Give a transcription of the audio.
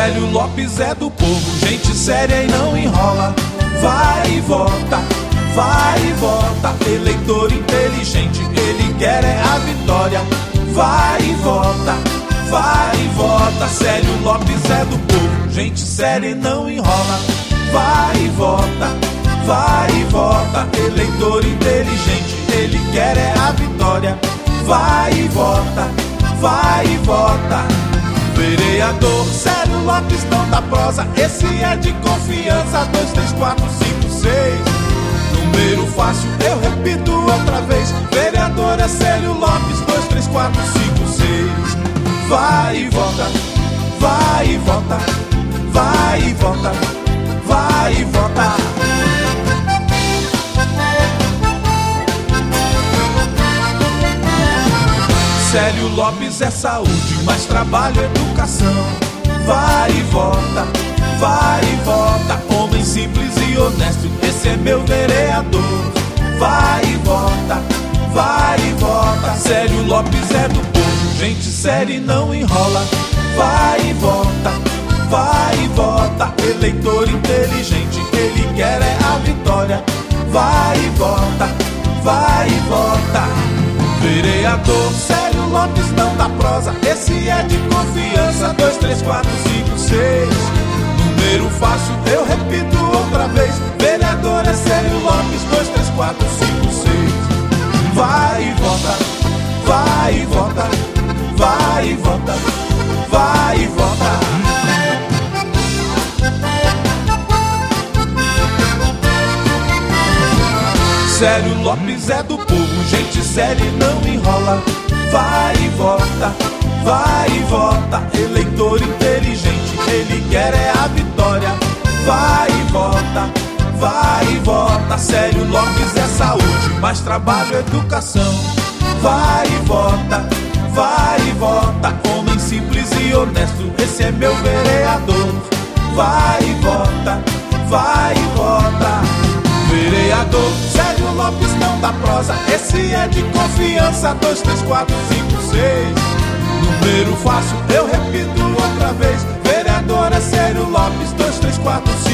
Célio Lopes é do povo, gente séria e não enrola. Vai e volta, vai e volta. Eleitor inteligente, ele quer é a vitória. Vai e volta, vai e volta. Célio Lopes é do povo, gente séria e não enrola. Vai e volta, vai e volta. Eleitor inteligente, ele quer é a vitória. Vai e volta, vai e volta. Vereador Célio Lopes não dá prosa, esse é de confiança. 2, 3, 4, 5, 6. Número fácil, eu repito outra vez. Vereador é Célio Lopes. 2, 3, 4, 5, 6. Vai e volta, vai e volta, vai e volta, vai e volta. Célio Lopes é saúde, mais trabalho, educação. Vai e volta, vai e volta. Homem simples e honesto, esse é meu vereador. Vai e volta, vai e volta. Célio Lopes é do povo, gente séria e não enrola. Vai e volta, vai e volta. Eleitor inteligente, ele quer é a vitória. Vai e volta, vai e volta. Vereador Célio Lopes não dá prosa, esse é de confiança. 2, 3, 4, 5, 6. Número fácil, eu repito outra vez. Vereador é Célio Lopes. 2, 3, 4, 5, 6. Vai e volta, vai e volta, vai e volta, vai e volta. Célio Lopes é do povo, gente séria e não enrola. Vai e volta, vai e volta. Eleitor inteligente, ele quer é a vitória. Vai e volta, vai e volta. Célio Lopes é saúde, mais trabalho, educação. Vai e volta, vai e volta. Homem simples e honesto, esse é meu vereador. Vai e volta, vai e volta. Vereador Célio Lopes não dá prosa, esse é de confiança. 2, 3, 4, 5, 6. Número fácil, eu repito outra vez. Vereador é Célio Lopes. 2, 3, 4, 5.